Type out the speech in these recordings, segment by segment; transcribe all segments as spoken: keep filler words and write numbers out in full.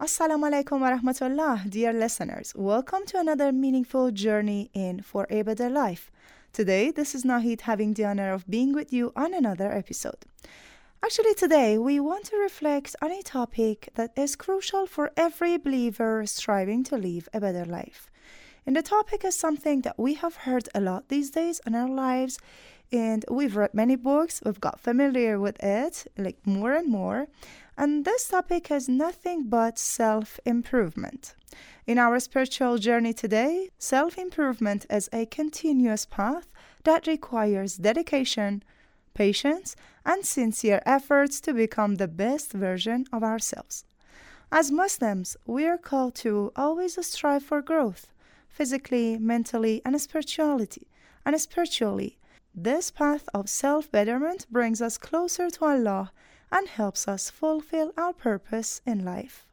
Assalamu alaikum wa rahmatullah, dear listeners. Welcome to another meaningful journey in For a Better Life. Today, this is Nahid having the honor of being with you on another episode. Actually, today, we want to reflect on a topic that is crucial for every believer striving to live a better life. And the topic is something that we have heard a lot these days in our lives, and we've read many books, we've got familiar with it, like more and more. And this topic is nothing but self-improvement. In our spiritual journey today, self-improvement is a continuous path that requires dedication, patience, and sincere efforts to become the best version of ourselves. As Muslims, we are called to always strive for growth, physically, mentally, and spirituality. And spiritually, this path of self-betterment brings us closer to Allah and helps us fulfill our purpose in life.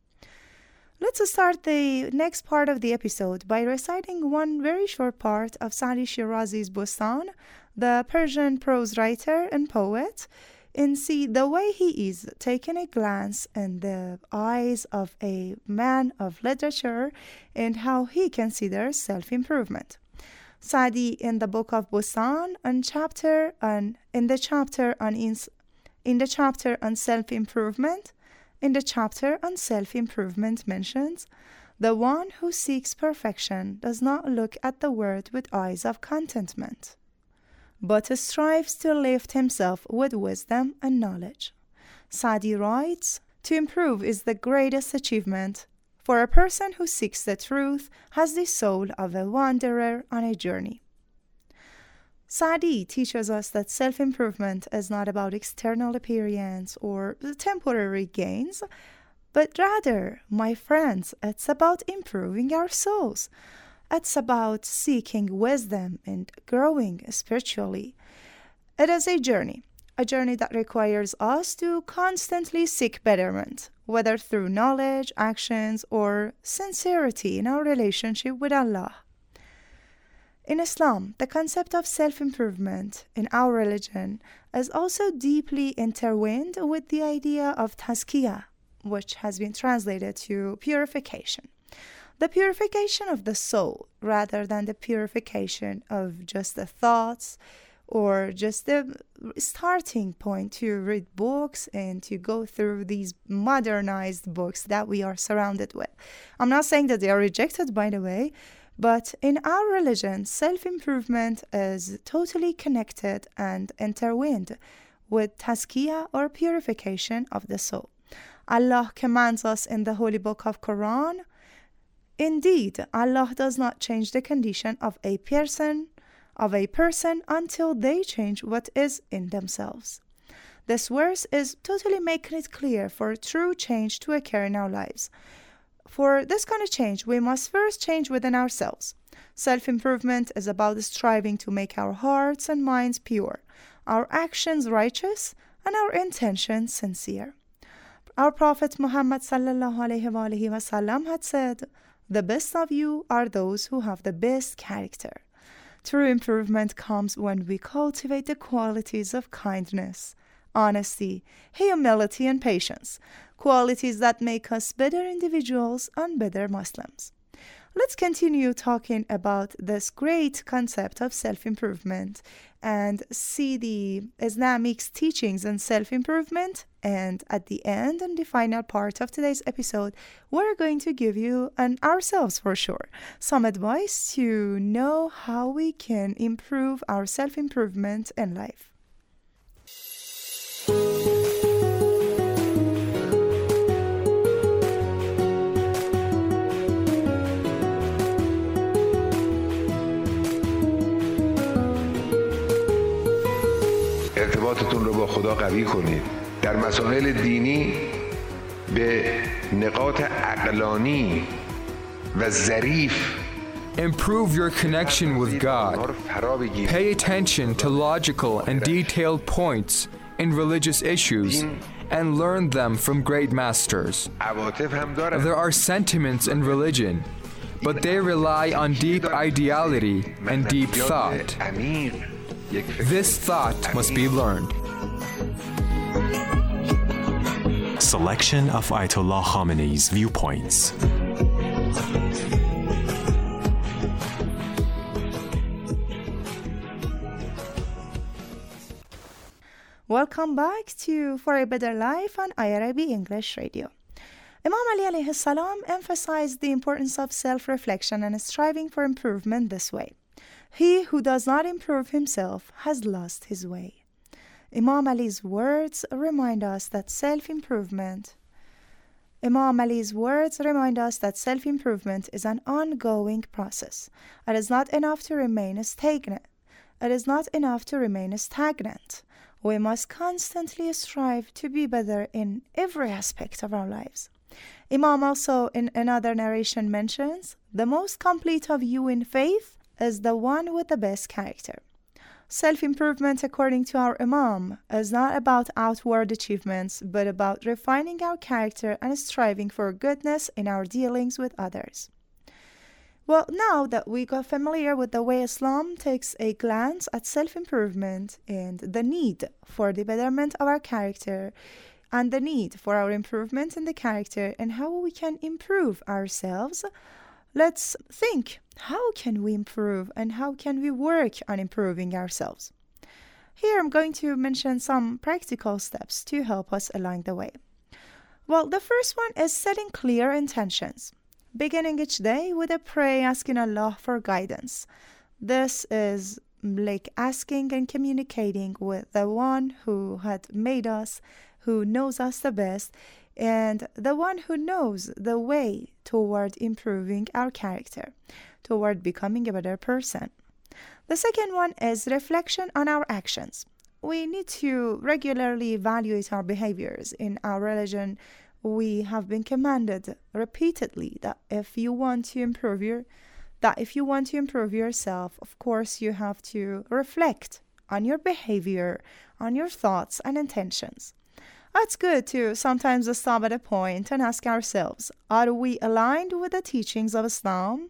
Let's start the next part of the episode by reciting one very short part of Sa'di Shirazi's Bustan, the Persian prose writer and poet, and see the way he is taking a glance in the eyes of a man of literature and how he considers self-improvement. Sa'di in the book of Bustan, and chapter on in the chapter on ins- In the chapter on self-improvement, in the chapter on self-improvement mentions, the one who seeks perfection does not look at the world with eyes of contentment, but strives to lift himself with wisdom and knowledge. Sa'di writes, to improve is the greatest achievement, for a person who seeks the truth has the soul of a wanderer on a journey. Sa'di teaches us that self-improvement is not about external appearance or temporary gains, but rather, my friends, it's about improving our souls. It's about seeking wisdom and growing spiritually. It is a journey, a journey that requires us to constantly seek betterment, whether through knowledge, actions, or sincerity in our relationship with Allah. In Islam, the concept of self-improvement in our religion is also deeply intertwined with the idea of tazkiyah, which has been translated to purification. The purification of the soul, rather than the purification of just the thoughts or just the starting point to read books and to go through these modernized books that we are surrounded with. I'm not saying that they are rejected, by the way, but in our religion, self-improvement is totally connected and intertwined with tazkiyah or purification of the soul. Allah commands us in the Holy Book of Quran, indeed, Allah does not change the condition of a person, of a person until they change what is in themselves. This verse is totally making it clear for true change to occur in our lives. For this kind of change, we must first change within ourselves. Self-improvement is about striving to make our hearts and minds pure, our actions righteous, and our intentions sincere. Our Prophet Muhammad sallallahu alaihi wasallam had said, "The best of you are those who have the best character." True improvement comes when we cultivate the qualities of kindness, honesty, humility, and patience, qualities that make us better individuals and better Muslims. Let's continue talking about this great concept of self-improvement and see the Islamic teachings on self-improvement. And at the end and the final part of today's episode, we're going to give you, and ourselves for sure, some advice to know how we can improve our self-improvement in life. ارتباطتون رو با خدا قوی کنید. در مسائل دینی به نقاط عقلانی و ظریف Improve your connection with God. Pay attention to logical and detailed points in religious issues and learn them from great masters. There are sentiments in religion, but they rely on deep ideality and deep thought. This thought must be learned. selection of Ayatollah Khamenei's viewpoints. Welcome back to For a Better Life on I R I B English Radio. Imam Ali alayhi salam emphasized the importance of self-reflection and striving for improvement this way. He who does not improve himself has lost his way. Imam Ali's words remind us that self-improvement Imam Ali's words remind us that self-improvement is an ongoing process. It is not enough to remain stagnant. It is not enough to remain stagnant. We must constantly strive to be better in every aspect of our lives. Imam also in another narration mentions, the most complete of you in faith is the one with the best character. Self-improvement, according to our Imam, is not about outward achievements, but about refining our character and striving for goodness in our dealings with others. Well, now that we got familiar with the way Islam takes a glance at self-improvement and the need for the betterment of our character and the need for our improvement in the character and how we can improve ourselves, let's think, how can we improve and how can we work on improving ourselves? Here I'm going to mention some practical steps to help us along the way. Well, the first one is setting clear intentions. Beginning each day with a prayer asking Allah for guidance. This is like asking and communicating with the one who had made us, who knows us the best, and the one who knows the way toward improving our character, toward becoming a better person. The second one is reflection on our actions. We need to regularly evaluate our behaviors. In our religion, we have been commanded repeatedly that if you want to improve your that if you want to improve yourself, of course you have to reflect on your behavior, on your thoughts and intentions. It's good to sometimes stop at a point and ask ourselves, are we aligned with the teachings of Islam?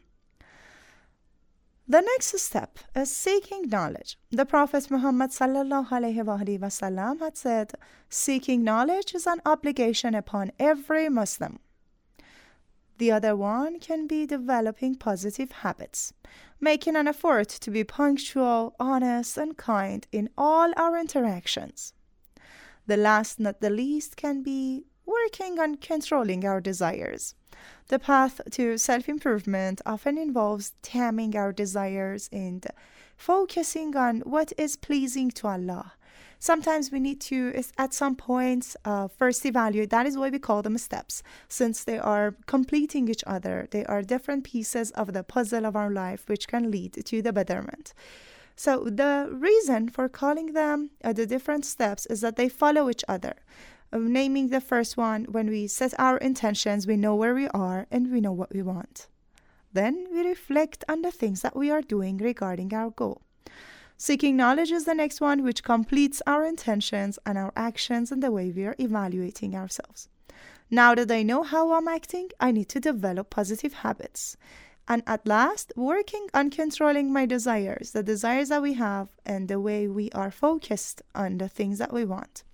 The next step is seeking knowledge. The Prophet Muhammad sallallahu alaihi wasallam had said, seeking knowledge is an obligation upon every Muslim. The other one can be developing positive habits, making an effort to be punctual, honest, and kind in all our interactions. The last, not the least, can be working on controlling our desires. The path to self-improvement often involves taming our desires and focusing on what is pleasing to Allah. Sometimes we need to, at some points, uh, first evaluate. That is why we call them steps, since they are completing each other. They are different pieces of the puzzle of our life, which can lead to the betterment. So the reason for calling them uh, the different steps is that they follow each other. Naming the first one, when we set our intentions, we know where we are and we know what we want. Then we reflect on the things that we are doing regarding our goal. Seeking knowledge is the next one, which completes our intentions and our actions and the way we are evaluating ourselves. Now that I know how I'm acting, I need to develop positive habits. And at last, working on controlling my desires, the desires that we have and the way we are focused on the things that we want.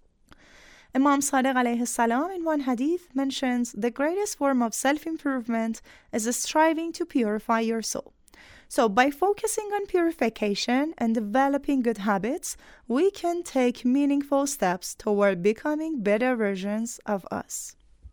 Imam Sadiq alayhi salam in one hadith mentions the greatest form of self-improvement is striving to purify your soul. So by focusing on purification and developing good habits, we can take meaningful steps toward becoming better versions of us.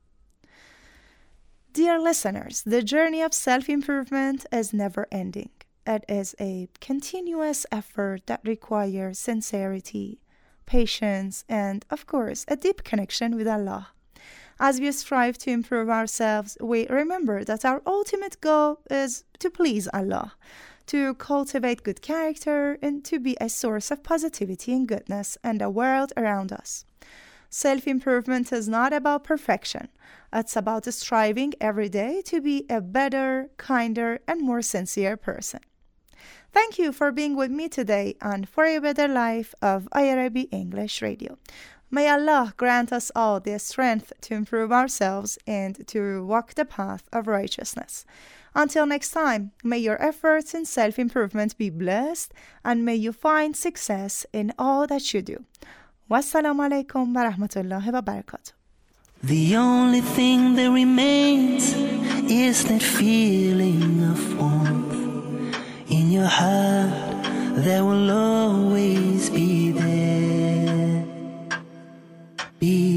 Dear listeners, the journey of self-improvement is never ending. It is a continuous effort that requires sincerity, patience, and, of course, a deep connection with Allah. As we strive to improve ourselves, we remember that our ultimate goal is to please Allah, to cultivate good character, and to be a source of positivity and goodness in the world around us. Self-improvement is not about perfection. It's about striving every day to be a better, kinder, and more sincere person. Thank you for being with me today on For a Better Life of I R I B English Radio. May Allah grant us all the strength to improve ourselves and to walk the path of righteousness. Until next time, may your efforts in self-improvement be blessed and may you find success in all that you do. Wassalamu alaikum wa rahmatullahi wa barakatuh. The only thing that remains is that feeling of warmth in your heart that will always be there. Be